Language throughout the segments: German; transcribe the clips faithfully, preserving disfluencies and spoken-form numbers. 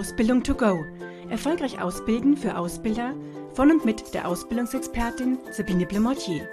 Ausbildung to go. Erfolgreich ausbilden für Ausbilder von und mit der Ausbildungsexpertin Sabine Blemortier.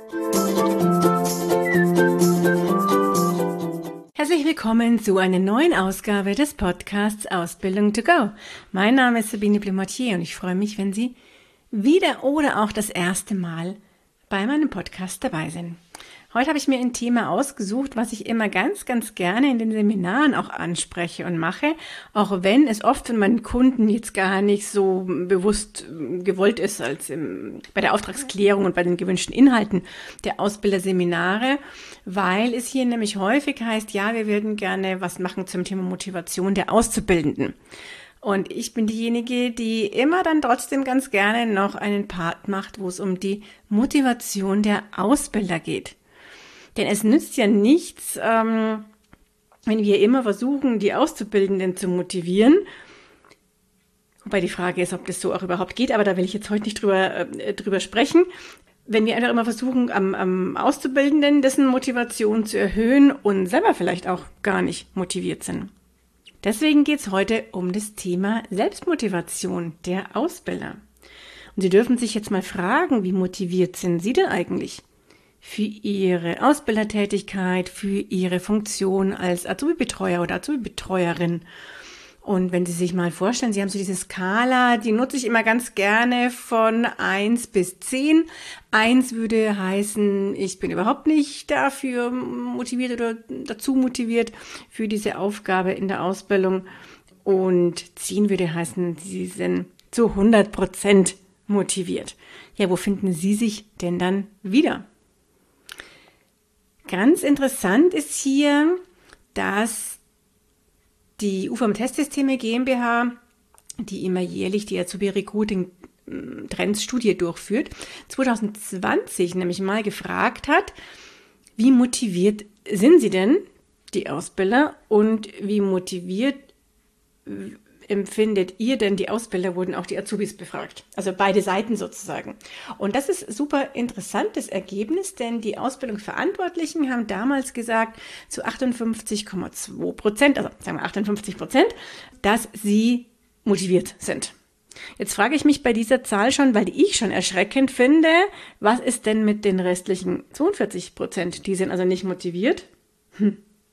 Herzlich willkommen zu einer neuen Ausgabe des Podcasts Ausbildung to go. Mein Name ist Sabine Blemortier und ich freue mich, wenn Sie wieder oder auch das erste Mal bei meinem Podcast dabei sind. Heute habe ich mir ein Thema ausgesucht, was ich immer ganz, ganz gerne in den Seminaren auch anspreche und mache, auch wenn es oft von meinen Kunden jetzt gar nicht so bewusst gewollt ist als im, bei der Auftragsklärung und bei den gewünschten Inhalten der Ausbilderseminare, weil es hier nämlich häufig heißt, ja, wir würden gerne was machen zum Thema Motivation der Auszubildenden. Und ich bin diejenige, die immer dann trotzdem ganz gerne noch einen Part macht, wo es um die Motivation der Ausbilder geht. Denn es nützt ja nichts, ähm, wenn wir immer versuchen, die Auszubildenden zu motivieren. Wobei die Frage ist, ob das so auch überhaupt geht, aber da will ich jetzt heute nicht drüber, äh, drüber sprechen. Wenn wir einfach immer versuchen, am, am Auszubildenden dessen Motivation zu erhöhen und selber vielleicht auch gar nicht motiviert sind. Deswegen geht es heute um das Thema Selbstmotivation der Ausbilder. Und Sie dürfen sich jetzt mal fragen, wie motiviert sind Sie denn eigentlich für Ihre Ausbildertätigkeit, für Ihre Funktion als Azubi-Betreuer oder Azubi-Betreuerin. Und wenn Sie sich mal vorstellen, Sie haben so diese Skala, die nutze ich immer ganz gerne von eins bis zehn. eins würde heißen, ich bin überhaupt nicht dafür motiviert oder dazu motiviert für diese Aufgabe in der Ausbildung. Und zehn würde heißen, Sie sind zu hundert Prozent motiviert. Ja, wo finden Sie sich denn dann wieder? Ganz interessant ist hier, dass die U V M-Testsysteme GmbH, die immer jährlich die Azubi-Recruiting-Trends-Studie durchführt, zwanzig zwanzig nämlich mal gefragt hat, wie motiviert sind Sie denn, die Ausbilder, und wie motiviert empfindet ihr denn die Ausbilder, wurden auch die Azubis befragt. Also beide Seiten sozusagen. Und das ist super interessantes Ergebnis, denn die Ausbildungsverantwortlichen haben damals gesagt, zu achtundfünfzig Komma zwei Prozent, also sagen wir achtundfünfzig Prozent, dass sie motiviert sind. Jetzt frage ich mich bei dieser Zahl schon, weil ich schon erschreckend finde, was ist denn mit den restlichen zweiundvierzig Prozent? Die sind also nicht motiviert. Hm.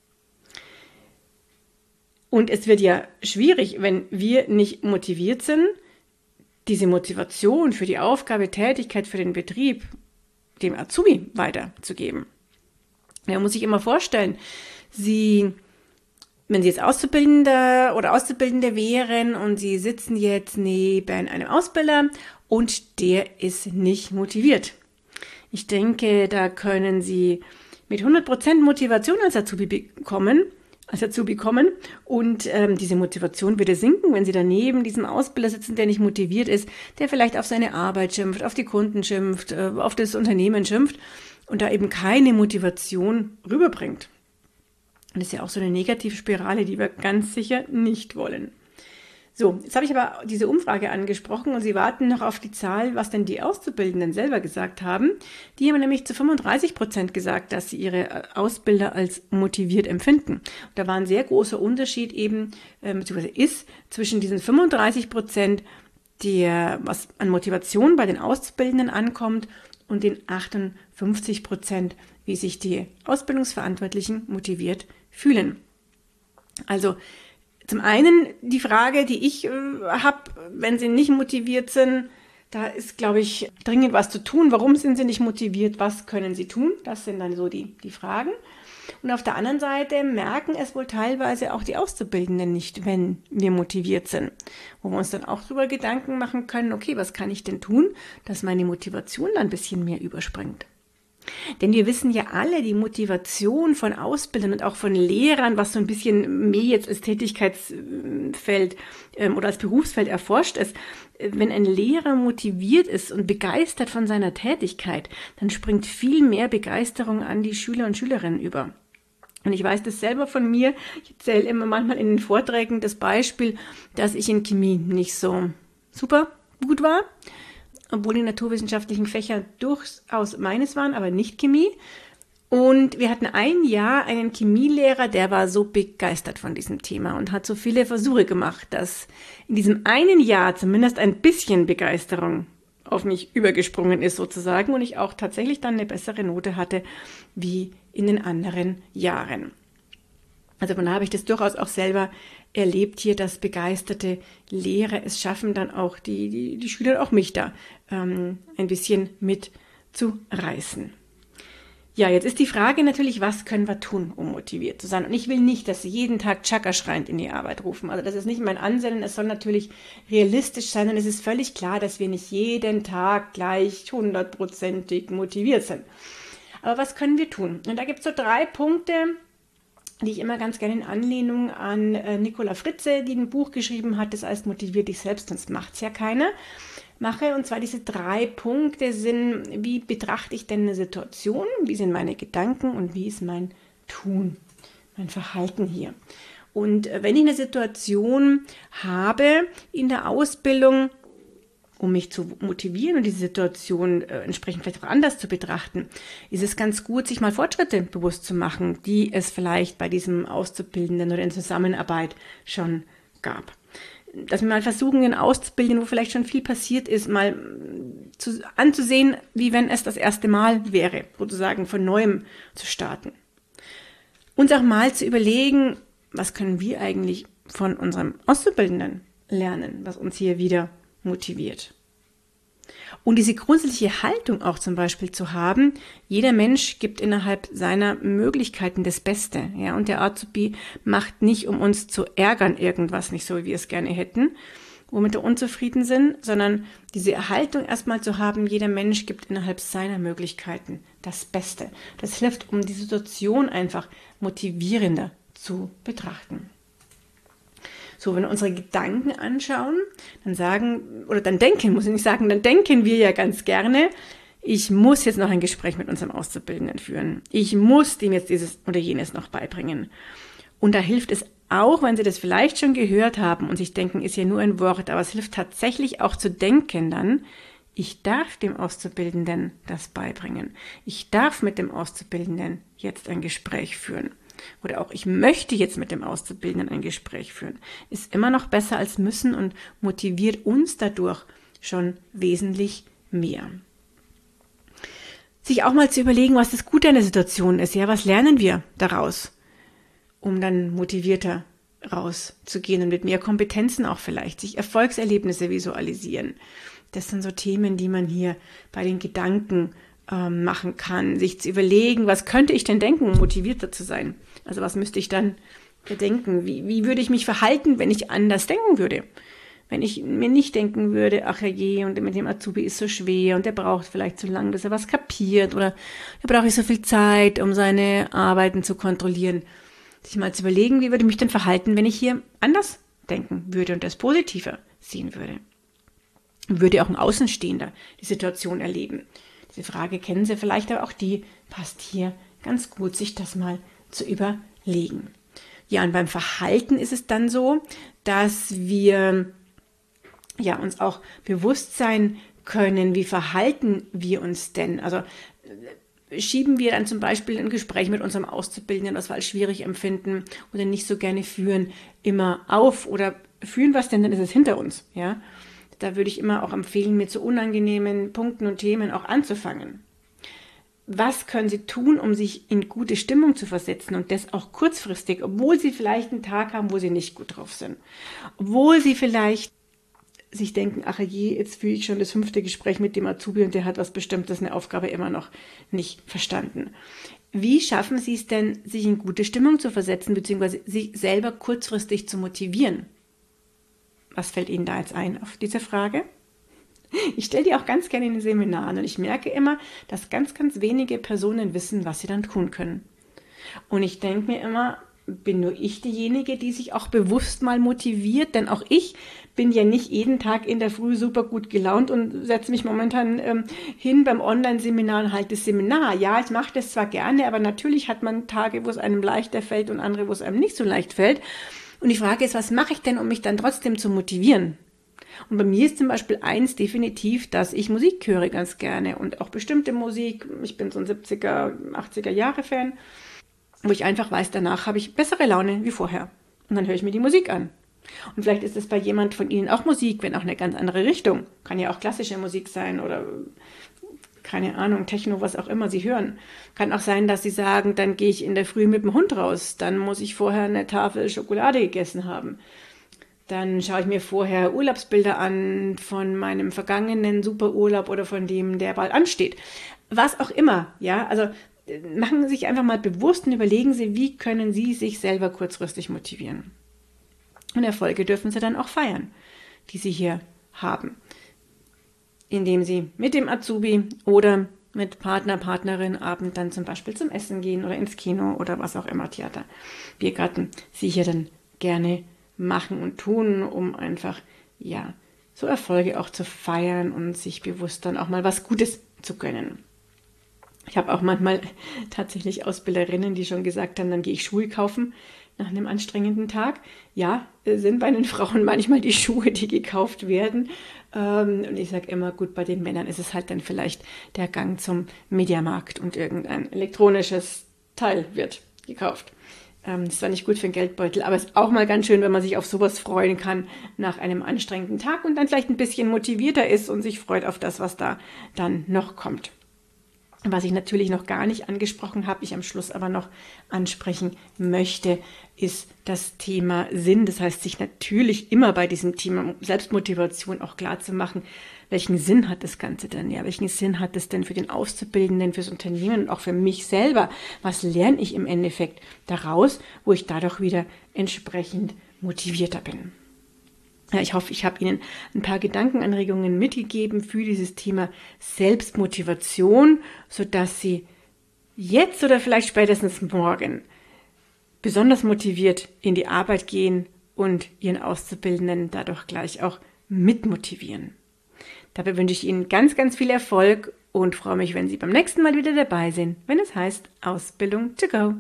Und es wird ja schwierig, wenn wir nicht motiviert sind, diese Motivation für die Aufgabe, Tätigkeit für den Betrieb dem Azubi weiterzugeben. Da muss ich immer vorstellen, Sie, wenn Sie jetzt Auszubildender oder Auszubildende wären und Sie sitzen jetzt neben einem Ausbilder und der ist nicht motiviert. Ich denke, da können Sie mit hundert Prozent Motivation als Azubi bekommen, als Azubi kommen und ähm, diese Motivation würde sinken, wenn Sie daneben diesem Ausbilder sitzen, der nicht motiviert ist, der vielleicht auf seine Arbeit schimpft, auf die Kunden schimpft, äh, auf das Unternehmen schimpft und da eben keine Motivation rüberbringt. Und das ist ja auch so eine Negativspirale, die wir ganz sicher nicht wollen. So, jetzt habe ich aber diese Umfrage angesprochen und Sie warten noch auf die Zahl, was denn die Auszubildenden selber gesagt haben. Die haben nämlich zu fünfunddreißig Prozent gesagt, dass sie ihre Ausbilder als motiviert empfinden. Und da war ein sehr großer Unterschied eben, äh, beziehungsweise ist, zwischen diesen fünfunddreißig Prozent, der, was an Motivation bei den Auszubildenden ankommt, und den achtundfünfzig Prozent, wie sich die Ausbildungsverantwortlichen motiviert fühlen. Also, zum einen die Frage, die ich äh, habe, wenn Sie nicht motiviert sind, da ist, glaube ich, dringend was zu tun. Warum sind Sie nicht motiviert? Was können Sie tun? Das sind dann so die, die Fragen. Und auf der anderen Seite merken es wohl teilweise auch die Auszubildenden nicht, wenn wir motiviert sind. Wo wir uns dann auch darüber Gedanken machen können, okay, was kann ich denn tun, dass meine Motivation dann ein bisschen mehr überspringt? Denn wir wissen ja alle, die Motivation von Ausbildern und auch von Lehrern, was so ein bisschen mehr jetzt als Tätigkeitsfeld ähm, oder als Berufsfeld erforscht ist, wenn ein Lehrer motiviert ist und begeistert von seiner Tätigkeit, dann springt viel mehr Begeisterung an die Schüler und Schülerinnen über. Und ich weiß das selber von mir, ich erzähle immer manchmal in den Vorträgen das Beispiel, dass ich in Chemie nicht so super gut war, obwohl die naturwissenschaftlichen Fächer durchaus meines waren, aber nicht Chemie. Und wir hatten ein Jahr einen Chemielehrer, der war so begeistert von diesem Thema und hat so viele Versuche gemacht, dass in diesem einen Jahr zumindest ein bisschen Begeisterung auf mich übergesprungen ist sozusagen und ich auch tatsächlich dann eine bessere Note hatte wie in den anderen Jahren. Also von da habe ich das durchaus auch selber erlebt hier, dass begeisterte Lehrer es schaffen, dann auch die, die, die Schüler, auch mich da ähm, ein bisschen mitzureißen. Ja, jetzt ist die Frage natürlich, was können wir tun, um motiviert zu sein? Und ich will nicht, dass Sie jeden Tag Chaka schreiend in die Arbeit rufen. Also das ist nicht mein Ansinnen. Es soll natürlich realistisch sein und es ist völlig klar, dass wir nicht jeden Tag gleich hundertprozentig motiviert sind. Aber was können wir tun? Und da gibt es so drei Punkte, die ich immer ganz gerne in Anlehnung an äh, Nicola Fritze, die ein Buch geschrieben hat, das heißt Motivier dich selbst, sonst macht's ja keiner, mache. Und zwar diese drei Punkte sind, wie betrachte ich denn eine Situation, wie sind meine Gedanken und wie ist mein Tun, mein Verhalten hier. Und äh, wenn ich eine Situation habe in der Ausbildung, um mich zu motivieren und die Situation äh, entsprechend vielleicht auch anders zu betrachten, ist es ganz gut, sich mal Fortschritte bewusst zu machen, die es vielleicht bei diesem Auszubildenden oder in Zusammenarbeit schon gab. Dass wir mal versuchen, einen Auszubilden, wo vielleicht schon viel passiert ist, mal zu, anzusehen, wie wenn es das erste Mal wäre, sozusagen von Neuem zu starten. Uns auch mal zu überlegen, was können wir eigentlich von unserem Auszubildenden lernen, was uns hier wieder motiviert. Und diese grundsätzliche Haltung auch zum Beispiel zu haben, jeder Mensch gibt innerhalb seiner Möglichkeiten das Beste. Ja, und der Azubi macht nicht, um uns zu ärgern, irgendwas nicht so, wie wir es gerne hätten, womit wir unzufrieden sind, sondern diese Haltung erstmal zu haben, jeder Mensch gibt innerhalb seiner Möglichkeiten das Beste. Das hilft, um die Situation einfach motivierender zu betrachten. So, wenn wir unsere Gedanken anschauen, dann sagen, oder dann denken, muss ich nicht sagen, dann denken wir ja ganz gerne, ich muss jetzt noch ein Gespräch mit unserem Auszubildenden führen. Ich muss dem jetzt dieses oder jenes noch beibringen. Und da hilft es auch, wenn Sie das vielleicht schon gehört haben und sich denken, ist ja nur ein Wort, aber es hilft tatsächlich auch zu denken dann, ich darf dem Auszubildenden das beibringen. Ich darf mit dem Auszubildenden jetzt ein Gespräch führen. Oder auch, ich möchte jetzt mit dem Auszubildenden ein Gespräch führen, ist immer noch besser als müssen und motiviert uns dadurch schon wesentlich mehr. Sich auch mal zu überlegen, was das Gute an der Situation ist, ja, was lernen wir daraus, um dann motivierter rauszugehen und mit mehr Kompetenzen auch vielleicht, sich Erfolgserlebnisse visualisieren. Das sind so Themen, die man hier bei den Gedanken ähm, machen kann, sich zu überlegen, was könnte ich denn denken, um motivierter zu sein? Also was müsste ich dann denken? Wie, wie würde ich mich verhalten, wenn ich anders denken würde? Wenn ich mir nicht denken würde, ach je, und mit dem Azubi ist so schwer und der braucht vielleicht so lange, bis er was kapiert oder er braucht so viel Zeit, um seine Arbeiten zu kontrollieren. Sich mal zu überlegen, wie würde ich mich denn verhalten, wenn ich hier anders denken würde und das positiver sehen würde? Würde auch ein Außenstehender die Situation erleben? Diese Frage kennen Sie vielleicht, aber auch die passt hier ganz gut, sich das mal zu überlegen. Ja, und beim Verhalten ist es dann so, dass wir ja uns auch bewusst sein können, wie verhalten wir uns denn? Also schieben wir dann zum Beispiel ein Gespräch mit unserem Auszubildenden, was wir als schwierig empfinden oder nicht so gerne führen, immer auf oder führen wir es denn, dann ist es hinter uns, ja? Da würde ich immer auch empfehlen, mit so unangenehmen Punkten und Themen auch anzufangen. Was können Sie tun, um sich in gute Stimmung zu versetzen und das auch kurzfristig, obwohl Sie vielleicht einen Tag haben, wo Sie nicht gut drauf sind, obwohl Sie vielleicht sich denken, ach je, jetzt führe ich schon das fünfte Gespräch mit dem Azubi und der hat was Bestimmtes, eine Aufgabe immer noch nicht verstanden. Wie schaffen Sie es denn, sich in gute Stimmung zu versetzen, beziehungsweise sich selber kurzfristig zu motivieren? Was fällt Ihnen da jetzt ein auf diese Frage? Ich stelle die auch ganz gerne in den Seminaren und ich merke immer, dass ganz, ganz wenige Personen wissen, was sie dann tun können. Und ich denke mir immer, bin nur ich diejenige, die sich auch bewusst mal motiviert, denn auch ich bin ja nicht jeden Tag in der Früh super gut gelaunt und setze mich momentan ähm, hin beim Online-Seminar und halte das Seminar. Ja, ich mache das zwar gerne, aber natürlich hat man Tage, wo es einem leichter fällt und andere, wo es einem nicht so leicht fällt. Und die Frage ist, was mache ich denn, um mich dann trotzdem zu motivieren? Und bei mir ist zum Beispiel eins definitiv, dass ich Musik höre ganz gerne und auch bestimmte Musik. Ich bin so ein siebziger, achtziger Jahre Fan, wo ich einfach weiß, danach habe ich bessere Laune wie vorher. Und dann höre ich mir die Musik an. Und vielleicht ist es bei jemand von Ihnen auch Musik, wenn auch eine ganz andere Richtung. Kann ja auch klassische Musik sein oder keine Ahnung, Techno, was auch immer Sie hören. Kann auch sein, dass Sie sagen, dann gehe ich in der Früh mit dem Hund raus. Dann muss ich vorher eine Tafel Schokolade gegessen haben. Dann schaue ich mir vorher Urlaubsbilder an von meinem vergangenen Superurlaub oder von dem, der bald ansteht. Was auch immer, ja, also machen Sie sich einfach mal bewusst und überlegen Sie, wie können Sie sich selber kurzfristig motivieren. Und Erfolge dürfen Sie dann auch feiern, die Sie hier haben, indem Sie mit dem Azubi oder mit Partner, Partnerin Abend dann zum Beispiel zum Essen gehen oder ins Kino oder was auch immer, Theater, Biergarten, Sie hier dann gerne machen und tun, um einfach, ja, so Erfolge auch zu feiern und sich bewusst dann auch mal was Gutes zu gönnen. Ich habe auch manchmal tatsächlich Ausbilderinnen, die schon gesagt haben, dann gehe ich Schuhe kaufen nach einem anstrengenden Tag. Ja, sind bei den Frauen manchmal die Schuhe, die gekauft werden. Und ich sage immer, gut, bei den Männern ist es halt dann vielleicht der Gang zum Mediamarkt und irgendein elektronisches Teil wird gekauft. Das ist zwar nicht gut für den Geldbeutel, aber es ist auch mal ganz schön, wenn man sich auf sowas freuen kann nach einem anstrengenden Tag und dann vielleicht ein bisschen motivierter ist und sich freut auf das, was da dann noch kommt. Was ich natürlich noch gar nicht angesprochen habe, ich am Schluss aber noch ansprechen möchte, ist das Thema Sinn. Das heißt, sich natürlich immer bei diesem Thema Selbstmotivation auch klar zu machen, welchen Sinn hat das Ganze denn? Ja, welchen Sinn hat es denn für den Auszubildenden, fürs Unternehmen und auch für mich selber? Was lerne ich im Endeffekt daraus, wo ich dadurch wieder entsprechend motivierter bin? Ja, ich hoffe, ich habe Ihnen ein paar Gedankenanregungen mitgegeben für dieses Thema Selbstmotivation, sodass Sie jetzt oder vielleicht spätestens morgen besonders motiviert in die Arbeit gehen und Ihren Auszubildenden dadurch gleich auch mitmotivieren. Dabei wünsche ich Ihnen ganz, ganz viel Erfolg und freue mich, wenn Sie beim nächsten Mal wieder dabei sind, wenn es heißt Ausbildung to go.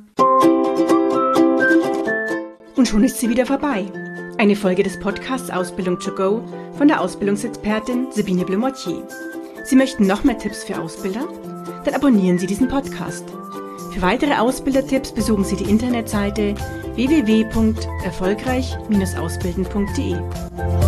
Und schon ist sie wieder vorbei. Eine Folge des Podcasts Ausbildung to go von der Ausbildungsexpertin Sabine Blumortier. Sie möchten noch mehr Tipps für Ausbilder? Dann abonnieren Sie diesen Podcast. Für weitere Ausbildertipps besuchen Sie die Internetseite w w w punkt erfolgreich Bindestrich ausbilden punkt de.